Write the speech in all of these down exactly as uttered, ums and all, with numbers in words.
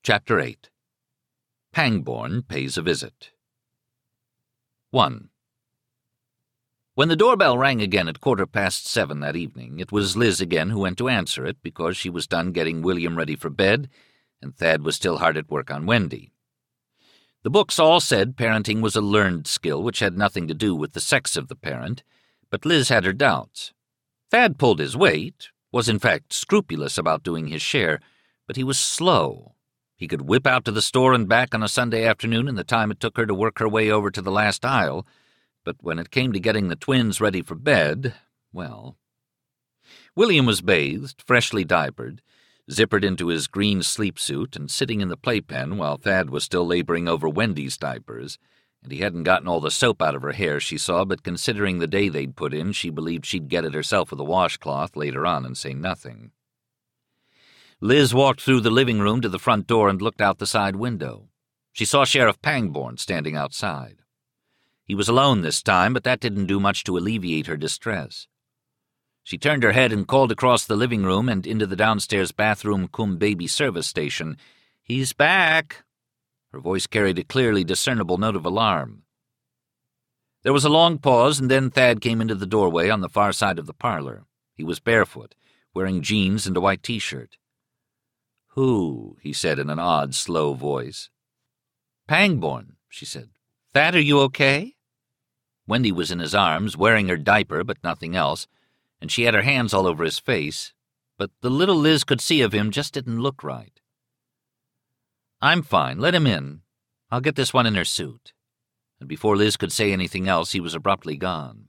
Chapter eight. Pangborn Pays a Visit. one. When the doorbell rang again at quarter past seven that evening, it was Liz again who went to answer it because she was done getting William ready for bed, and Thad was still hard at work on Wendy. The books all said parenting was a learned skill which had nothing to do with the sex of the parent, but Liz had her doubts. Thad pulled his weight, was in fact scrupulous about doing his share, but he was slow. He could whip out to the store and back on a Sunday afternoon in the time it took her to work her way over to the last aisle, but when it came to getting the twins ready for bed, well... William was bathed, freshly diapered, zippered into his green sleep suit and sitting in the playpen while Thad was still laboring over Wendy's diapers, and he hadn't gotten all the soap out of her hair, she saw, but considering the day they'd put in, she believed she'd get it herself with a washcloth later on and say nothing. Liz walked through the living room to the front door and looked out the side window. She saw Sheriff Pangborn standing outside. He was alone this time, but that didn't do much to alleviate her distress. She turned her head and called across the living room and into the downstairs bathroom cum baby service station. "He's back!" Her voice carried a clearly discernible note of alarm. There was a long pause, and then Thad came into the doorway on the far side of the parlor. He was barefoot, wearing jeans and a white T-shirt. "Who?" he said in an odd, slow voice. "Pangborn," she said. "Thad, are you okay?" Wendy was in his arms, wearing her diaper but nothing else, and she had her hands all over his face, but the little Liz could see of him just didn't look right. "I'm fine. Let him in. I'll get this one in her suit." And before Liz could say anything else, he was abruptly gone.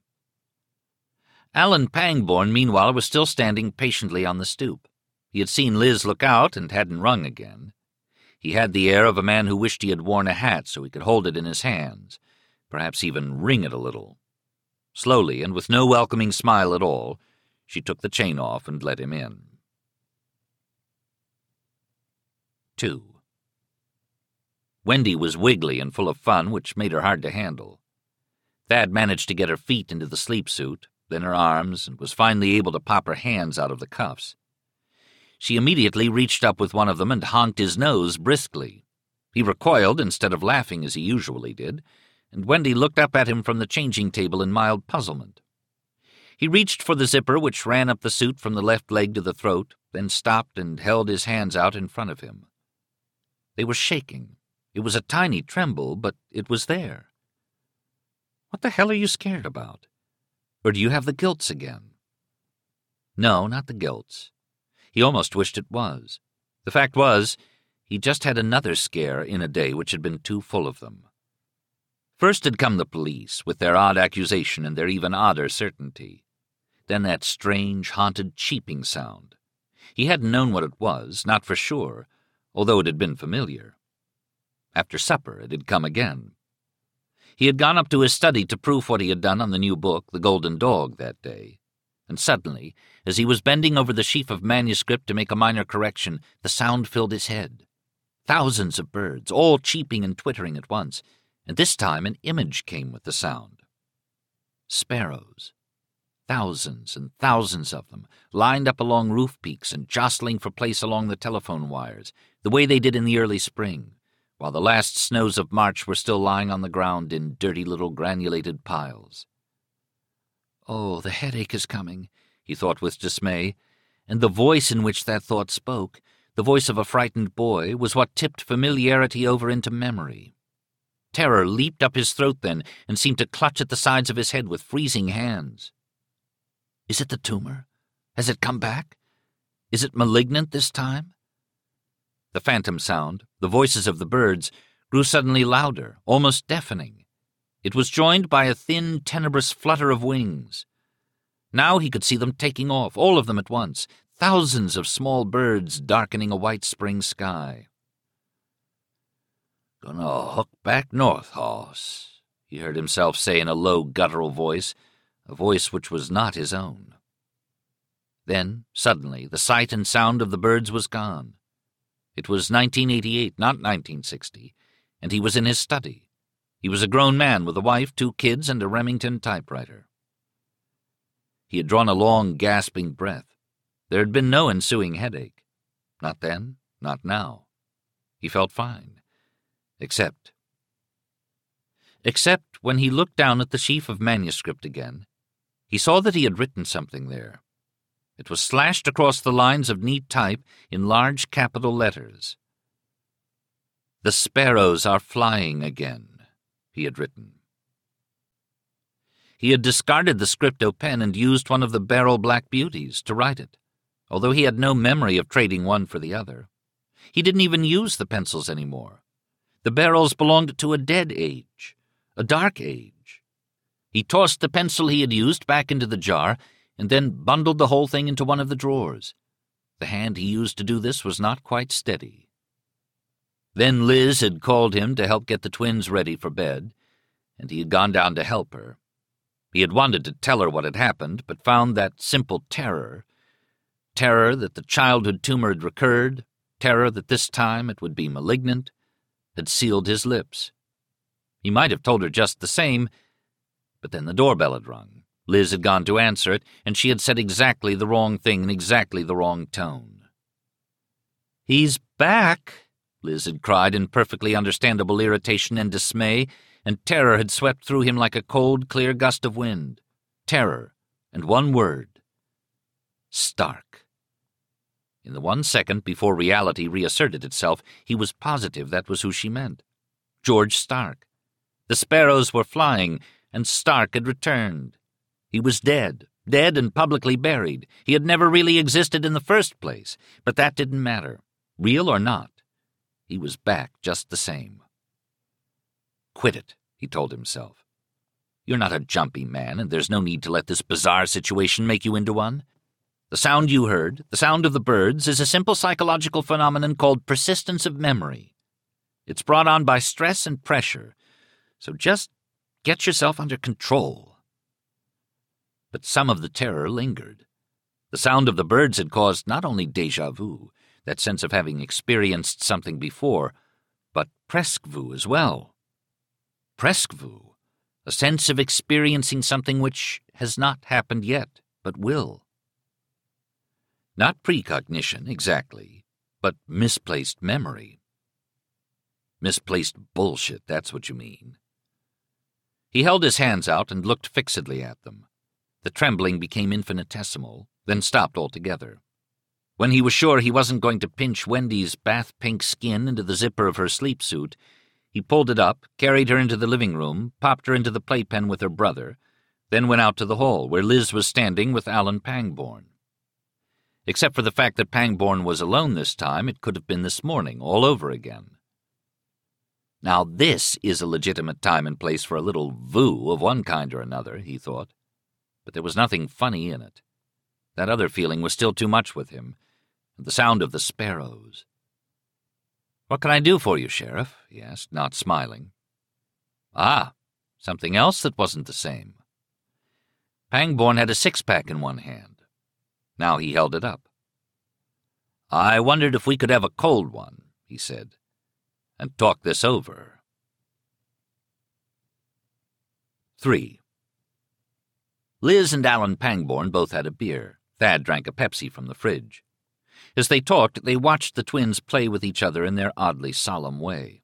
Alan Pangborn, meanwhile, was still standing patiently on the stoop. He had seen Liz look out and hadn't rung again. He had the air of a man who wished he had worn a hat so he could hold it in his hands, perhaps even wring it a little. Slowly, and with no welcoming smile at all, she took the chain off and let him in. Two. Wendy was wiggly and full of fun, which made her hard to handle. Thad managed to get her feet into the sleep suit, then her arms, and was finally able to pop her hands out of the cuffs. She immediately reached up with one of them and honked his nose briskly. He recoiled instead of laughing as he usually did, and Wendy looked up at him from the changing table in mild puzzlement. He reached for the zipper which ran up the suit from the left leg to the throat, then stopped and held his hands out in front of him. They were shaking. It was a tiny tremble, but it was there. "What the hell are you scared about? Or do you have the gilts again?" No, not the gilts. He almost wished it was. The fact was, he just had another scare in a day which had been too full of them. First had come the police, with their odd accusation and their even odder certainty. Then that strange, haunted cheeping sound. He hadn't known what it was, not for sure, although it had been familiar. After supper it had come again. He had gone up to his study to proof what he had done on the new book, The Golden Dog, that day. And suddenly, as he was bending over the sheaf of manuscript to make a minor correction, the sound filled his head. Thousands of birds, all cheeping and twittering at once, and this time an image came with the sound. Sparrows. Thousands and thousands of them, lined up along roof peaks and jostling for place along the telephone wires, the way they did in the early spring, while the last snows of March were still lying on the ground in dirty little granulated piles. "Oh, the headache is coming," he thought with dismay, and the voice in which that thought spoke, the voice of a frightened boy, was what tipped familiarity over into memory. Terror leaped up his throat then and seemed to clutch at the sides of his head with freezing hands. Is it the tumor? Has it come back? Is it malignant this time? The phantom sound, the voices of the birds, grew suddenly louder, almost deafening. It was joined by a thin, tenebrous flutter of wings. Now he could see them taking off, all of them at once, thousands of small birds darkening a white spring sky. "Gonna hook back north, hoss," he heard himself say in a low, guttural voice, a voice which was not his own. Then, suddenly, the sight and sound of the birds was gone. It was nineteen eighty-eight, not nineteen sixty, and he was in his study. He was a grown man with a wife, two kids, and a Remington typewriter. He had drawn a long, gasping breath. There had been no ensuing headache. Not then, not now. He felt fine. Except... Except when he looked down at the sheaf of manuscript again, he saw that he had written something there. It was slashed across the lines of neat type in large capital letters. "The sparrows are flying again," he had written. He had discarded the scripto pen and used one of the Beryl Black Beauties to write it, although he had no memory of trading one for the other. He didn't even use the pencils anymore. The Beryls belonged to a dead age, a dark age. He tossed the pencil he had used back into the jar and then bundled the whole thing into one of the drawers. The hand he used to do this was not quite steady. Then Liz had called him to help get the twins ready for bed, and he had gone down to help her. He had wanted to tell her what had happened, but found that simple terror, terror that the childhood tumor had recurred, terror that this time it would be malignant, had sealed his lips. He might have told her just the same, but then the doorbell had rung. Liz had gone to answer it, and she had said exactly the wrong thing in exactly the wrong tone. "He's back," Liz had cried in perfectly understandable irritation and dismay, and terror had swept through him like a cold, clear gust of wind. Terror, and one word. Stark. In the one second before reality reasserted itself, he was positive that was who she meant. George Stark. The sparrows were flying, and Stark had returned. He was dead, dead and publicly buried. He had never really existed in the first place, but that didn't matter. Real or not, he was back just the same. "Quit it," he told himself. "You're not a jumpy man, and there's no need to let this bizarre situation make you into one. The sound you heard, the sound of the birds, is a simple psychological phenomenon called persistence of memory. It's brought on by stress and pressure, so just get yourself under control." But some of the terror lingered. The sound of the birds had caused not only déjà vu, that sense of having experienced something before, but presque vu as well. Presque vu, a sense of experiencing something which has not happened yet, but will. Not precognition, exactly, but misplaced memory. Misplaced bullshit, that's what you mean. He held his hands out and looked fixedly at them. The trembling became infinitesimal, then stopped altogether. When he was sure he wasn't going to pinch Wendy's bath-pink skin into the zipper of her sleep suit, he pulled it up, carried her into the living room, popped her into the playpen with her brother, then went out to the hall, where Liz was standing with Alan Pangborn. Except for the fact that Pangborn was alone this time, it could have been this morning, all over again. Now this is a legitimate time and place for a little vu of one kind or another, he thought. But there was nothing funny in it. That other feeling was still too much with him, and the sound of the sparrows. "What can I do for you, Sheriff?" he asked, not smiling. "Ah, something else that wasn't the same." Pangborn had a six-pack in one hand. Now he held it up. "I wondered if we could have a cold one," he said, "and talk this over." Three. Liz and Alan Pangborn both had a beer. Thad drank a Pepsi from the fridge. As they talked, they watched the twins play with each other in their oddly solemn way.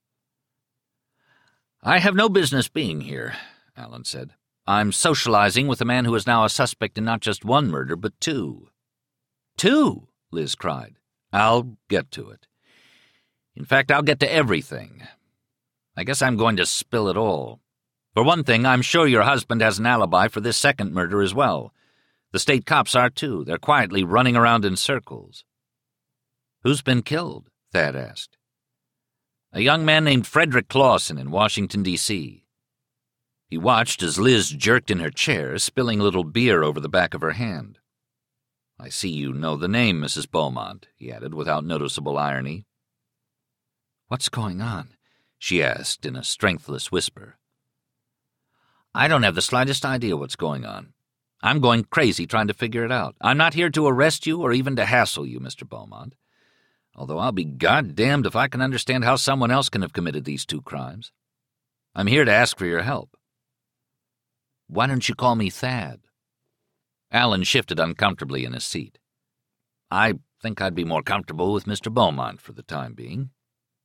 "I have no business being here," Alan said. "I'm socializing with a man who is now a suspect in not just one murder, but two." "Two?" Liz cried. "I'll get to it. In fact, I'll get to everything. I guess I'm going to spill it all. For one thing, I'm sure your husband has an alibi for this second murder as well. The state cops are, too. They're quietly running around in circles." "Who's been killed?" Thad asked. "A young man named Frederick Clawson in Washington, D C He watched as Liz jerked in her chair, spilling a little beer over the back of her hand. "I see you know the name, Missus Beaumont," he added without noticeable irony. "What's going on?" she asked in a strengthless whisper. "I don't have the slightest idea what's going on. I'm going crazy trying to figure it out. I'm not here to arrest you or even to hassle you, Mister Beaumont, although I'll be goddamned if I can understand how someone else can have committed these two crimes. I'm here to ask for your help." "Why don't you call me Thad?" Alan shifted uncomfortably in his seat. "I think I'd be more comfortable with Mister Beaumont for the time being."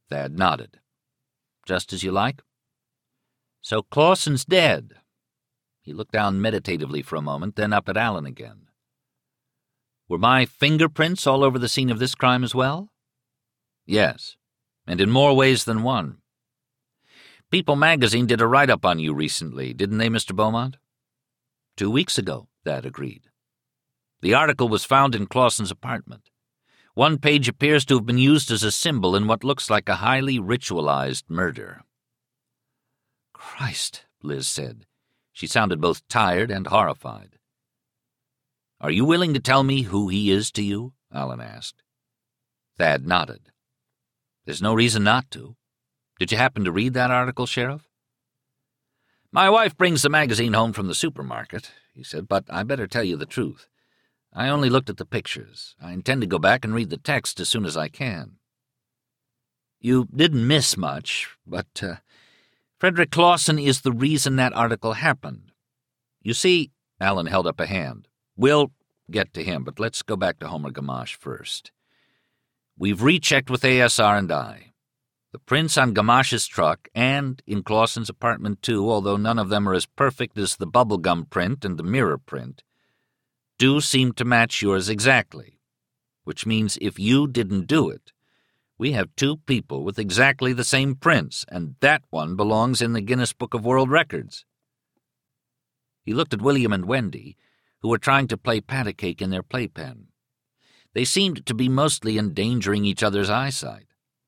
Thad nodded. Just as you like. So Clawson's dead. He looked down meditatively for a moment, then up at Allen again. Were my fingerprints all over the scene of this crime as well? Yes, and in more ways than one. People magazine did a write-up on you recently, didn't they, Mister Beaumont? Two weeks ago, Thad agreed. The article was found in Clawson's apartment. One page appears to have been used as a symbol in what looks like a highly ritualized murder. Christ, Liz said. She sounded both tired and horrified. Are you willing to tell me who he is to you? Allen asked. Thad nodded. There's no reason not to. Did you happen to read that article, Sheriff? My wife brings the magazine home from the supermarket, he said, but I better tell you the truth. I only looked at the pictures. I intend to go back and read the text as soon as I can. You didn't miss much, but uh, Frederick Clawson is the reason that article happened. You see, Allen held up a hand. We'll get to him, but let's go back to Homer Gamache first. We've rechecked with A S R and I. The prints on Gamache's truck, and in Clawson's apartment too, although none of them are as perfect as the bubblegum print and the mirror print, do seem to match yours exactly, which means if you didn't do it, we have two people with exactly the same prints, and that one belongs in the Guinness Book of World Records. He looked at William and Wendy, who were trying to play pat-a-cake in their playpen. They seemed to be mostly endangering each other's eyesight.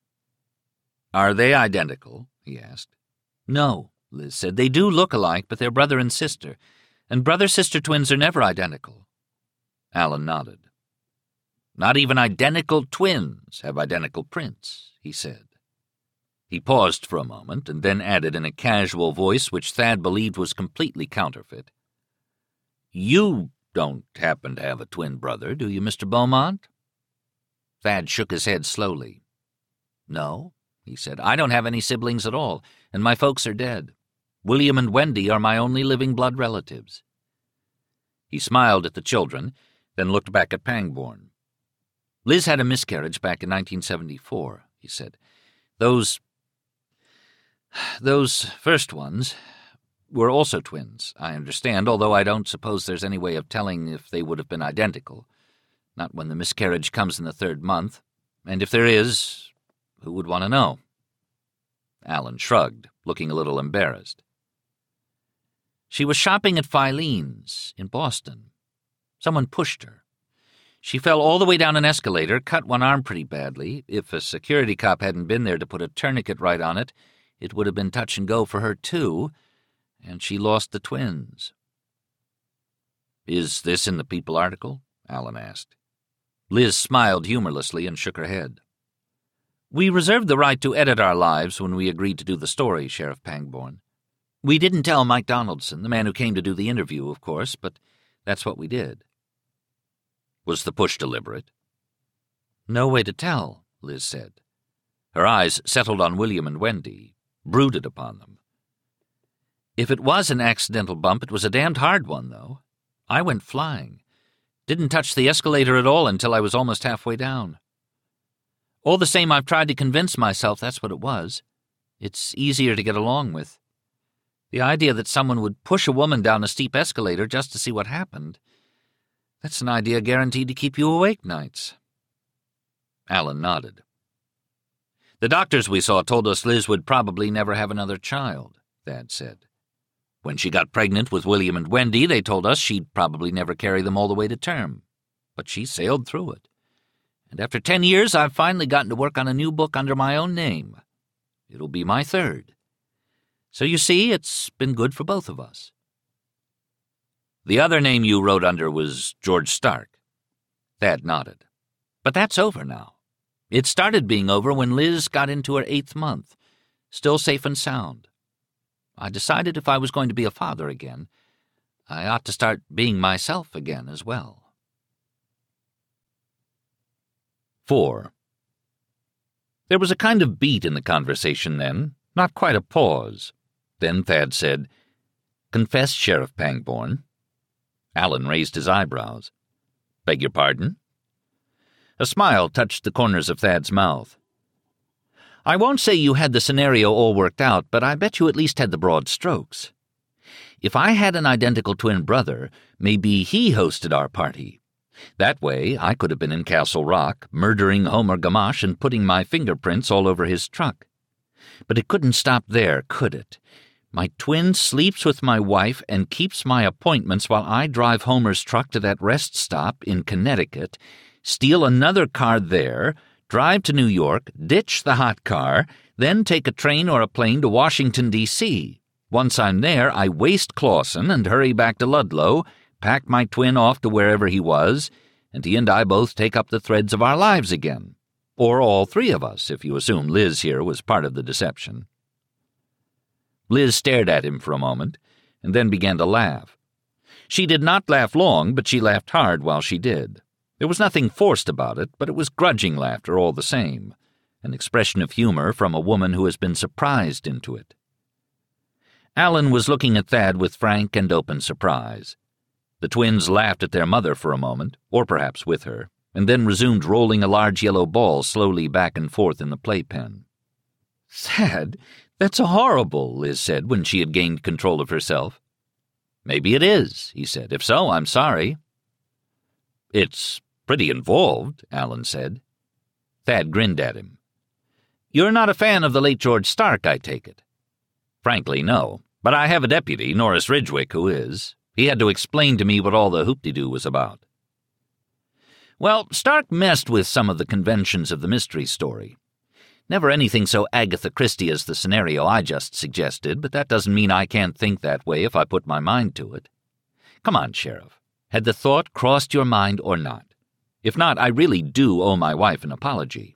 Are they identical? He asked. No, Liz said. They do look alike, but they're brother and sister, and brother-sister twins are never identical. Allen nodded. Not even identical twins have identical prints, he said. He paused for a moment and then added in a casual voice which Thad believed was completely counterfeit. You don't happen to have a twin brother, do you, Mister Beaumont? Thad shook his head slowly. No, he said. I don't have any siblings at all, and my folks are dead. William and Wendy are my only living blood relatives. He smiled at the children, then looked back at Pangborn. Liz had a miscarriage back in nineteen seventy-four, he said. Those... those first ones were also twins, I understand, although I don't suppose there's any way of telling if they would have been identical. Not when the miscarriage comes in the third month. And if there is, who would want to know? Allen shrugged, looking a little embarrassed. She was shopping at Filene's in Boston. Someone pushed her. She fell all the way down an escalator, cut one arm pretty badly. If a security cop hadn't been there to put a tourniquet right on it, it would have been touch and go for her, too, and she lost the twins. Is this in the People article? Allen asked. Liz smiled humorlessly and shook her head. We reserved the right to edit our lives when we agreed to do the story, Sheriff Pangborn. We didn't tell Mike Donaldson, the man who came to do the interview, of course, but that's what we did. Was the push deliberate? No way to tell, Liz said. Her eyes settled on William and Wendy, brooded upon them. If it was an accidental bump, it was a damned hard one, though. I went flying. Didn't touch the escalator at all until I was almost halfway down. All the same, I've tried to convince myself that's what it was. It's easier to get along with. The idea that someone would push a woman down a steep escalator just to see what happened, that's an idea guaranteed to keep you awake nights. Allen nodded. The doctors we saw told us Liz would probably never have another child, Thad said. When she got pregnant with William and Wendy, they told us she'd probably never carry them all the way to term. But she sailed through it. And after ten years, I've finally gotten to work on a new book under my own name. It'll be my third. So you see, it's been good for both of us. The other name you wrote under was George Stark. Thad nodded. But that's over now. It started being over when Liz got into her eighth month, still safe and sound. I decided if I was going to be a father again, I ought to start being myself again as well. Four. There was a kind of beat in the conversation then, not quite a pause. Then Thad said, Confess, Sheriff Pangborn. Allen raised his eyebrows. Beg your pardon? A smile touched the corners of Thad's mouth. I won't say you had the scenario all worked out, but I bet you at least had the broad strokes. If I had an identical twin brother, maybe he hosted our party. That way, I could have been in Castle Rock, murdering Homer Gamache and putting my fingerprints all over his truck. But it couldn't stop there, could it? My twin sleeps with my wife and keeps my appointments while I drive Homer's truck to that rest stop in Connecticut, steal another car there, drive to New York, ditch the hot car, then take a train or a plane to Washington, D C Once I'm there, I waste Clawson and hurry back to Ludlow, pack my twin off to wherever he was, and he and I both take up the threads of our lives again. Or all three of us, if you assume Liz here was part of the deception. Liz stared at him for a moment, and then began to laugh. She did not laugh long, but she laughed hard while she did. There was nothing forced about it, but it was grudging laughter all the same, an expression of humor from a woman who has been surprised into it. Alan was looking at Thad with frank and open surprise. The twins laughed at their mother for a moment, or perhaps with her, and then resumed rolling a large yellow ball slowly back and forth in the playpen. "Thad, that's horrible," Liz said when she had gained control of herself. "Maybe it is," he said. "If so, I'm sorry." "It's pretty involved," Alan said. Thad grinned at him. "You're not a fan of the late George Stark, I take it." "Frankly, no. But I have a deputy, Norris Ridgwick, who is. He had to explain to me what all the hoop-de-doo was about." "Well, Stark messed with some of the conventions of the mystery story. Never anything so Agatha Christie as the scenario I just suggested, but that doesn't mean I can't think that way if I put my mind to it. Come on, Sheriff. Had the thought crossed your mind or not? If not, I really do owe my wife an apology."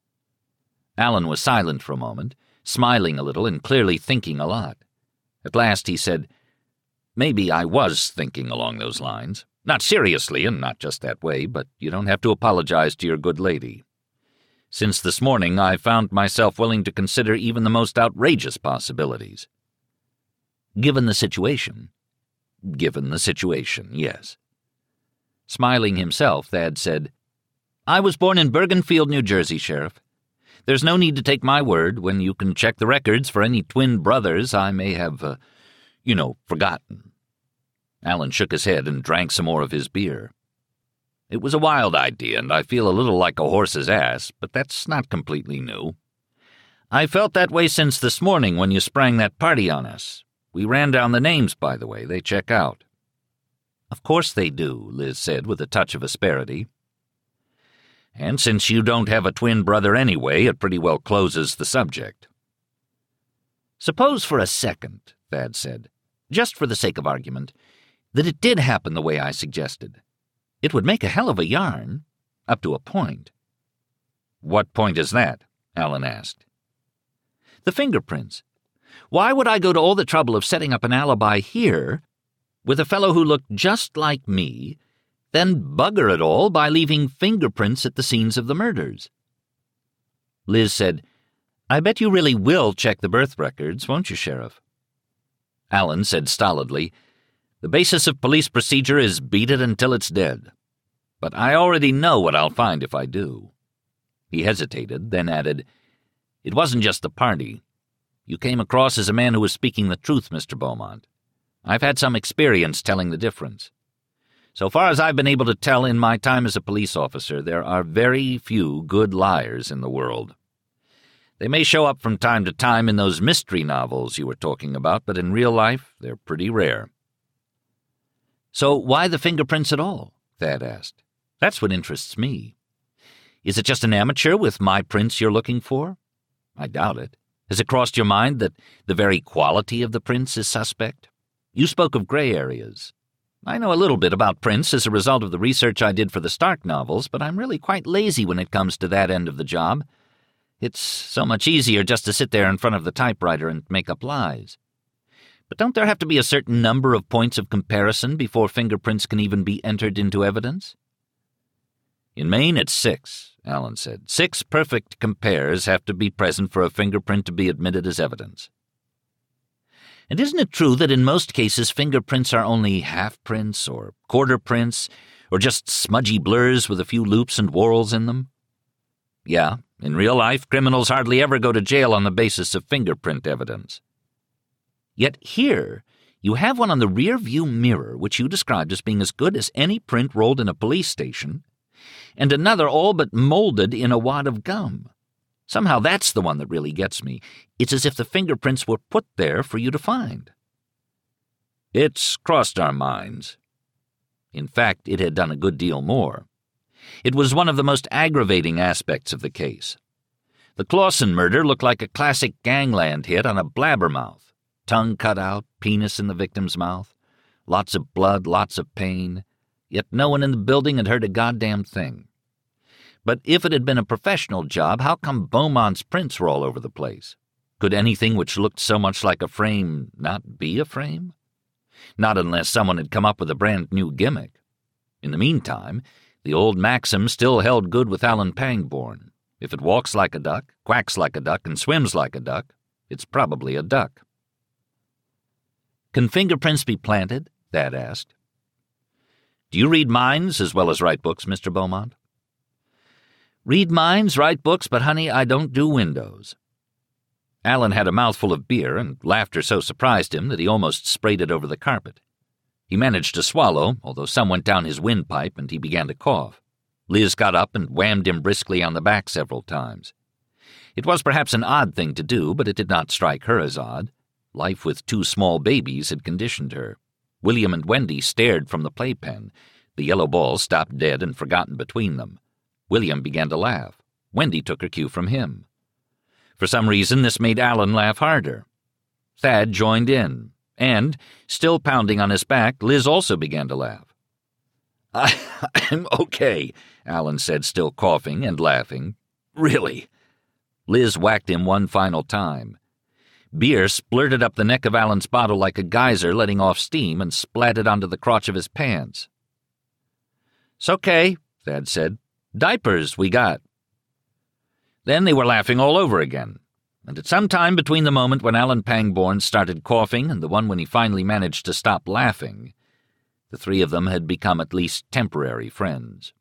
Alan was silent for a moment, smiling a little and clearly thinking a lot. At last he said, "Maybe I was thinking along those lines. Not seriously, and not just that way, but you don't have to apologize to your good lady. Since this morning, I found myself willing to consider even the most outrageous possibilities." "Given the situation?" "Given the situation, yes." Smiling himself, Thad said, "I was born in Bergenfield, New Jersey, Sheriff. There's no need to take my word when you can check the records for any twin brothers I may have, uh, you know, forgotten." Alan shook his head and drank some more of his beer. "It was a wild idea, and I feel a little like a horse's ass, but that's not completely new. I felt that way since this morning when you sprang that party on us. We ran down the names, by the way. They check out." "Of course they do," Liz said with a touch of asperity. "And since you don't have a twin brother anyway, it pretty well closes the subject." "Suppose for a second," Thad said, "just for the sake of argument, that it did happen the way I suggested. It would make a hell of a yarn, up to a point." "What point is that?" Alan asked. "The fingerprints. Why would I go to all the trouble of setting up an alibi here with a fellow who looked just like me, then bugger it all by leaving fingerprints at the scenes of the murders?" Liz said, "I bet you really will check the birth records, won't you, Sheriff?" Alan said stolidly, "The basis of police procedure is beat it until it's dead. But I already know what I'll find if I do." He hesitated, then added, "It wasn't just the party. You came across as a man who was speaking the truth, Mister Beaumont. I've had some experience telling the difference. So far as I've been able to tell in my time as a police officer, there are very few good liars in the world. They may show up from time to time in those mystery novels you were talking about, but in real life, they're pretty rare." "So why the fingerprints at all?" Thad asked. "That's what interests me. Is it just an amateur with my prints you're looking for? I doubt it. Has it crossed your mind that the very quality of the prints is suspect? You spoke of gray areas. I know a little bit about prints as a result of the research I did for the Stark novels, but I'm really quite lazy when it comes to that end of the job. It's so much easier just to sit there in front of the typewriter and make up lies. But don't there have to be a certain number of points of comparison before fingerprints can even be entered into evidence?" "In Maine, it's six," Alan said. "Six perfect compares have to be present for a fingerprint to be admitted as evidence." "And isn't it true that in most cases fingerprints are only half-prints or quarter-prints or just smudgy blurs with a few loops and whorls in them?" "Yeah, In real life, criminals hardly ever go to jail on the basis of fingerprint evidence. Yet here, you have one on the rear view mirror which you described as being as good as any print rolled in a police station, and another all but molded in a wad of gum. Somehow that's the one that really gets me. It's as if the fingerprints were put there for you to find. It's crossed our minds. In fact, it had done a good deal more. It was one of the most aggravating aspects of the case. The Clausen murder looked like a classic gangland hit on a blabbermouth. Tongue cut out, penis in the victim's mouth, lots of blood, lots of pain, yet no one in the building had heard a goddamn thing. But if it had been a professional job, how come Beaumont's prints were all over the place? Could anything which looked so much like a frame not be a frame? Not unless someone had come up with a brand-new gimmick. In the meantime, the old maxim still held good with Alan Pangborn. If it walks like a duck, quacks like a duck, and swims like a duck, it's probably a duck. Can fingerprints be planted? Thad asked. Do you read minds as well as write books, Mister Beaumont? Read minds, write books, but, honey, I don't do windows. Alan had a mouthful of beer, and laughter so surprised him that he almost sprayed it over the carpet. He managed to swallow, although some went down his windpipe, and he began to cough. Liz got up and whammed him briskly on the back several times. It was perhaps an odd thing to do, but it did not strike her as odd. Life with two small babies had conditioned her. William and Wendy stared from the playpen. The yellow ball stopped dead and forgotten between them. William began to laugh. Wendy took her cue from him. For some reason, this made Alan laugh harder. Thad joined in, and, still pounding on his back, Liz also began to laugh. I, I'm okay, Alan said, still coughing and laughing. Really. Liz whacked him one final time. Beer splurted up the neck of Alan's bottle like a geyser, letting off steam, and splatted onto the crotch of his pants. "'S okay," Thad said. "Diapers we got." Then they were laughing all over again, and at some time between the moment when Alan Pangborn started coughing and the one when he finally managed to stop laughing, the three of them had become at least temporary friends.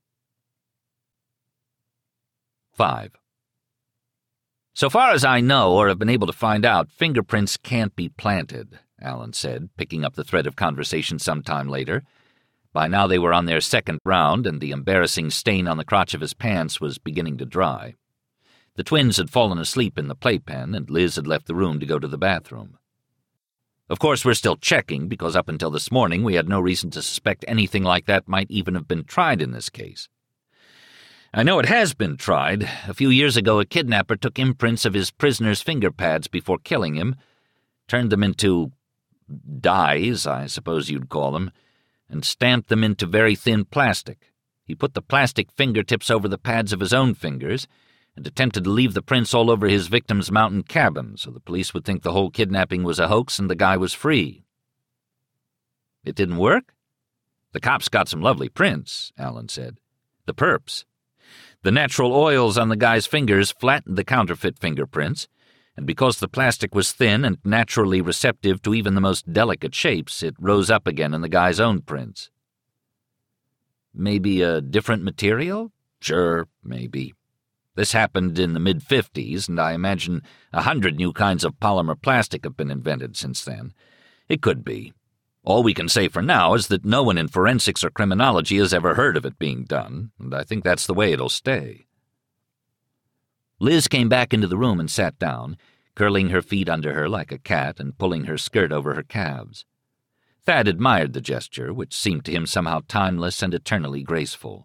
Five. "So far as I know, or have been able to find out, fingerprints can't be planted," Alan said, picking up the thread of conversation some time later. By now they were on their second round, and the embarrassing stain on the crotch of his pants was beginning to dry. The twins had fallen asleep in the playpen, and Liz had left the room to go to the bathroom. "Of course, we're still checking, because up until this morning we had no reason to suspect anything like that might even have been tried in this case. I know it has been tried. A few years ago, a kidnapper took imprints of his prisoner's finger pads before killing him, turned them into dyes, I suppose you'd call them, and stamped them into very thin plastic. He put the plastic fingertips over the pads of his own fingers and attempted to leave the prints all over his victim's mountain cabin so the police would think the whole kidnapping was a hoax and the guy was free." "It didn't work?" "The cops got some lovely prints," Alan said. "The perps. The natural oils on the guy's fingers flattened the counterfeit fingerprints, and because the plastic was thin and naturally receptive to even the most delicate shapes, it rose up again in the guy's own prints." "Maybe a different material?" "Sure, maybe. This happened in the mid-fifties, and I imagine a hundred new kinds of polymer plastic have been invented since then. It could be. All we can say for now is that no one in forensics or criminology has ever heard of it being done, and I think that's the way it'll stay." Liz came back into the room and sat down, curling her feet under her like a cat and pulling her skirt over her calves. Thad admired the gesture, which seemed to him somehow timeless and eternally graceful.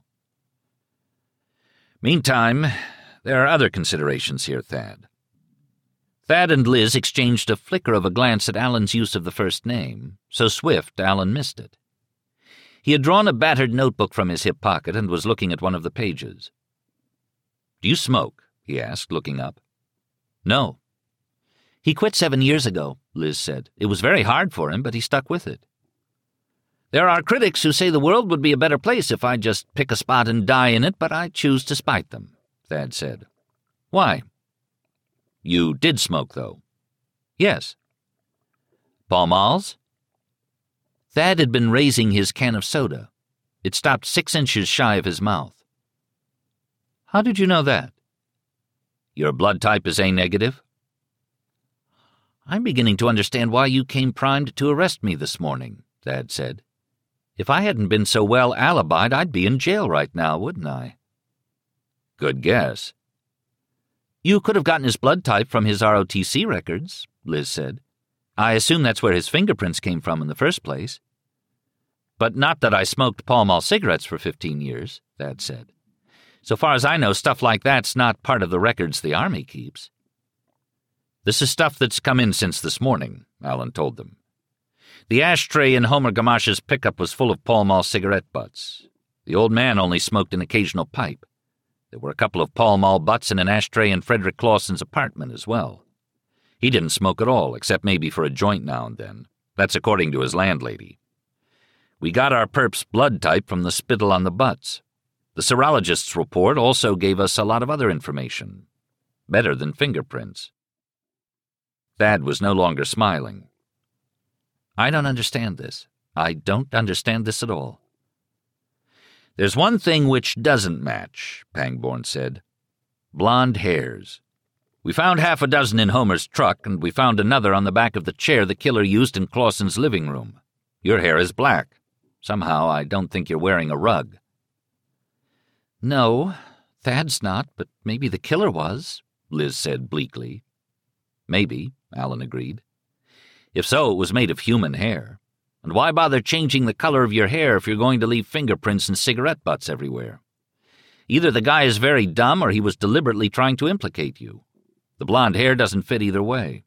"Meantime, there are other considerations here, Thad." Thad and Liz exchanged a flicker of a glance at Alan's use of the first name, so swift Alan missed it. He had drawn a battered notebook from his hip pocket and was looking at one of the pages. "Do you smoke?" he asked, looking up. "No." "He quit seven years ago," Liz said. "It was very hard for him, but he stuck with it." "There are critics who say the world would be a better place if I just pick a spot and die in it, but I choose to spite them," Thad said. "Why?" "You did smoke, though." "Yes." "Pall Malls?" Thad had been raising his can of soda. It stopped six inches shy of his mouth. "How did you know that?" Your blood type is A negative? I'm beginning to understand why you came primed to arrest me this morning, Thad said. If I hadn't been so well alibied, I'd be in jail right now, wouldn't I? Good guess. You could have gotten his blood type from his R O T C records, Liz said. I assume that's where his fingerprints came from in the first place. But not that I smoked Pall Mall cigarettes for fifteen years, Thad said. So far as I know, stuff like that's not part of the records the Army keeps. This is stuff that's come in since this morning, Alan told them. The ashtray in Homer Gamash's pickup was full of Pall Mall cigarette butts. The old man only smoked an occasional pipe. There were a couple of Pall Mall butts in an ashtray in Frederick Clawson's apartment as well. He didn't smoke at all, except maybe for a joint now and then. That's according to his landlady. We got our perp's blood type from the spittle on the butts. The serologist's report also gave us a lot of other information. Better than fingerprints. Thad was no longer smiling. I don't understand this. I don't understand this at all. There's one thing which doesn't match, Pangborn said. Blonde hairs. We found half a dozen in Homer's truck, and we found another on the back of the chair the killer used in Clawson's living room. Your hair is black. Somehow I don't think you're wearing a rug. No, Thad's not, but maybe the killer was, Liz said bleakly. Maybe, Alan agreed. If so, it was made of human hair. And why bother changing the color of your hair if you're going to leave fingerprints and cigarette butts everywhere? Either the guy is very dumb or he was deliberately trying to implicate you. The blonde hair doesn't fit either way.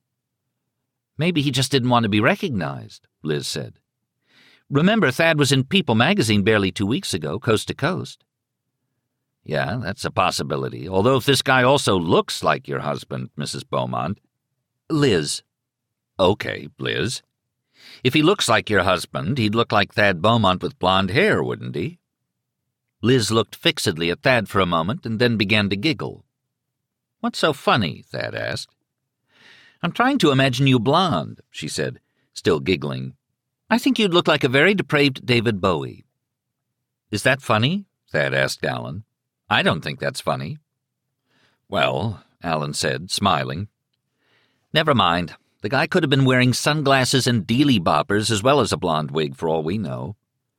Maybe he just didn't want to be recognized, Liz said. Remember, Thad was in People magazine barely two weeks ago, coast to coast. Yeah, that's a possibility, although if this guy also looks like your husband, Missus Beaumont... Liz. Okay, Liz. If he looks like your husband, he'd look like Thad Beaumont with blonde hair, wouldn't he? Liz looked fixedly at Thad for a moment and then began to giggle. What's so funny? Thad asked. I'm trying to imagine you blonde, she said, still giggling. I think you'd look like a very depraved David Bowie. Is that funny? Thad asked Alan. I don't think that's funny. Well, Alan said, smiling. Never mind. The guy could have been wearing sunglasses and dealy boppers as well as a blonde wig for all we know.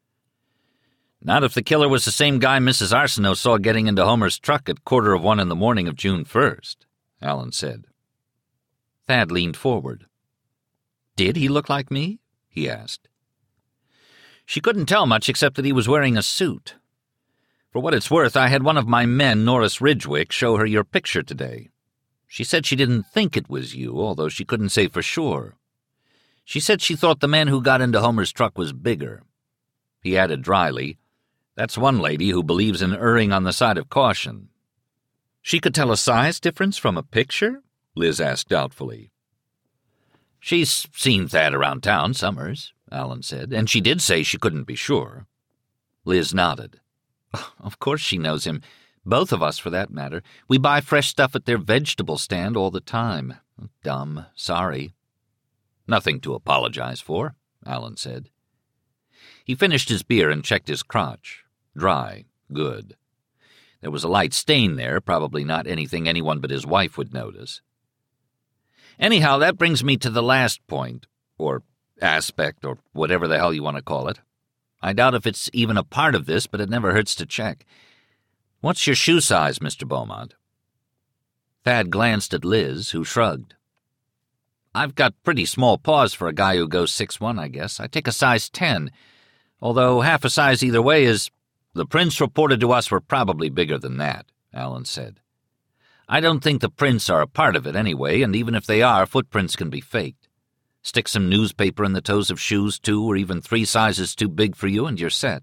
Not if the killer was the same guy Missus Arsenault saw getting into Homer's truck at quarter of one in the morning of June first, Alan said. Thad leaned forward. Did he look like me? He asked. She couldn't tell much except that he was wearing a suit. For what it's worth, I had one of my men, Norris Ridgwick, show her your picture today. She said she didn't think it was you, although she couldn't say for sure. She said she thought the man who got into Homer's truck was bigger. He added dryly, That's one lady who believes in erring on the side of caution. She could tell a size difference from a picture? Liz asked doubtfully. She's seen Thad around town summers, Alan said, and she did say she couldn't be sure. Liz nodded. Of course she knows him. Both of us, for that matter. We buy fresh stuff at their vegetable stand all the time. Dumb. Sorry. Nothing to apologize for, Alan said. He finished his beer and checked his crotch. Dry. Good. There was a light stain there, probably not anything anyone but his wife would notice. Anyhow, that brings me to the last point, or aspect, or whatever the hell you want to call it. I doubt if it's even a part of this, but it never hurts to check. What's your shoe size, Mister Beaumont? Thad glanced at Liz, who shrugged. I've got pretty small paws for a guy who goes six one, I guess. I take a size ten, although half a size either way is... The prints reported to us were probably bigger than that, Alan said. I don't think the prints are a part of it anyway, and even if they are, footprints can be faked. Stick some newspaper in the toes of shoes, two or even three sizes too big for you, and you're set.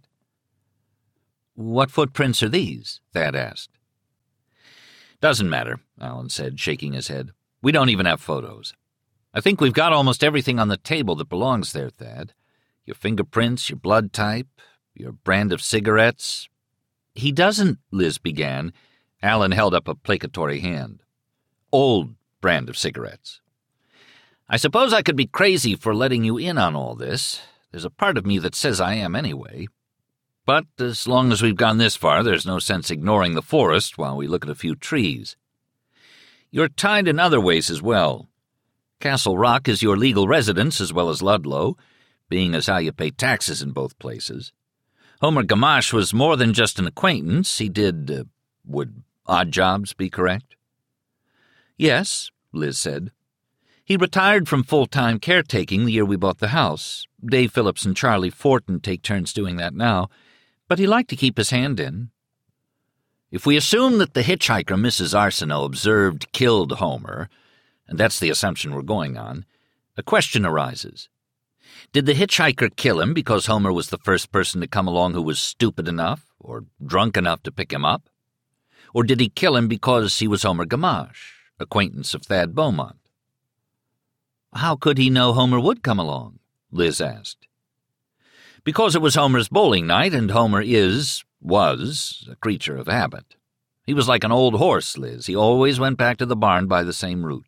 What footprints are these? Thad asked. Doesn't matter, Alan said, shaking his head. We don't even have photos. I think we've got almost everything on the table that belongs there, Thad. Your fingerprints, your blood type, your brand of cigarettes. He doesn't, Liz began. Alan held up a placatory hand. Old brand of cigarettes. I suppose I could be crazy for letting you in on all this. There's a part of me that says I am anyway. But as long as we've gone this far, there's no sense ignoring the forest while we look at a few trees. You're tied in other ways as well. Castle Rock is your legal residence as well as Ludlow, being as how you pay taxes in both places. Homer Gamache was more than just an acquaintance. He did, uh, would odd jobs be correct? Yes, Liz said. He retired from full-time caretaking the year we bought the house. Dave Phillips and Charlie Fortin take turns doing that now, but he liked to keep his hand in. If we assume that the hitchhiker Missus Arsenault observed killed Homer, and that's the assumption we're going on, a question arises. Did the hitchhiker kill him because Homer was the first person to come along who was stupid enough or drunk enough to pick him up? Or did he kill him because he was Homer Gamache, acquaintance of Thad Beaumont? How could he know Homer would come along? Liz asked. Because it was Homer's bowling night, and Homer is, was, a creature of habit. He was like an old horse, Liz. He always went back to the barn by the same route.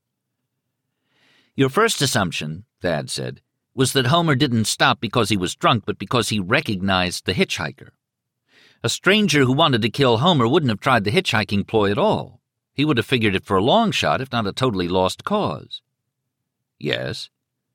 Your first assumption, Thad said, was that Homer didn't stop because he was drunk, but because he recognized the hitchhiker. A stranger who wanted to kill Homer wouldn't have tried the hitchhiking ploy at all. He would have figured it for a long shot, if not a totally lost cause. Yes.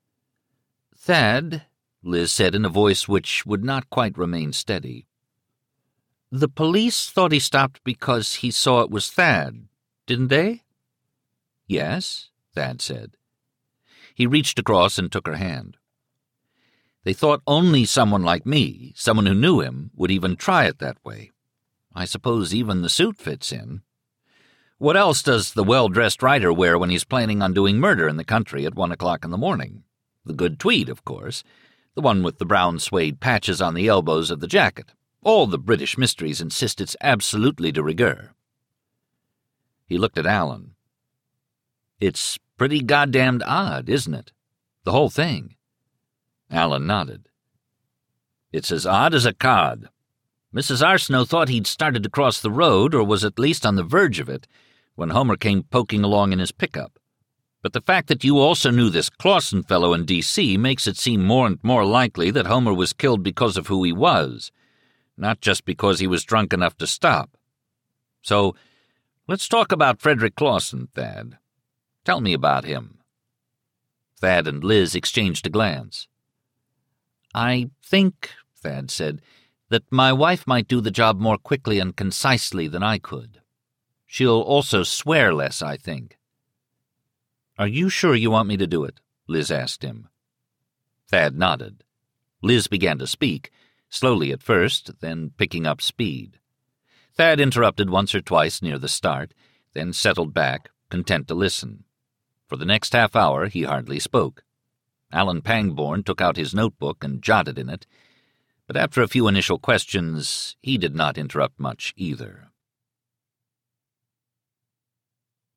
Thad, Liz said in a voice which would not quite remain steady. The police thought he stopped because he saw it was Thad, didn't they? Yes, Thad said. He reached across and took her hand. They thought only someone like me, someone who knew him, would even try it that way. I suppose even the suit fits in. What else does the well-dressed writer wear when he's planning on doing murder in the country at one o'clock in the morning? The good tweed, of course, the one with the brown suede patches on the elbows of the jacket. All the British mysteries insist it's absolutely de rigueur. He looked at Alan. It's pretty goddamned odd, isn't it? The whole thing. Alan nodded. It's as odd as a cod. Missus Arsenault thought he'd started to cross the road, or was at least on the verge of it, when Homer came poking along in his pickup. But the fact that you also knew this Clausen fellow in D C makes it seem more and more likely that Homer was killed because of who he was, not just because he was drunk enough to stop. So, let's talk about Frederick Clausen, Thad. Tell me about him. Thad and Liz exchanged a glance. I think, Thad said, that my wife might do the job more quickly and concisely than I could. She'll also swear less, I think. Are you sure you want me to do it? Liz asked him. Thad nodded. Liz began to speak, slowly at first, then picking up speed. Thad interrupted once or twice near the start, then settled back, content to listen. For the next half hour he hardly spoke. Alan Pangborn took out his notebook and jotted in it, but after a few initial questions he did not interrupt much either.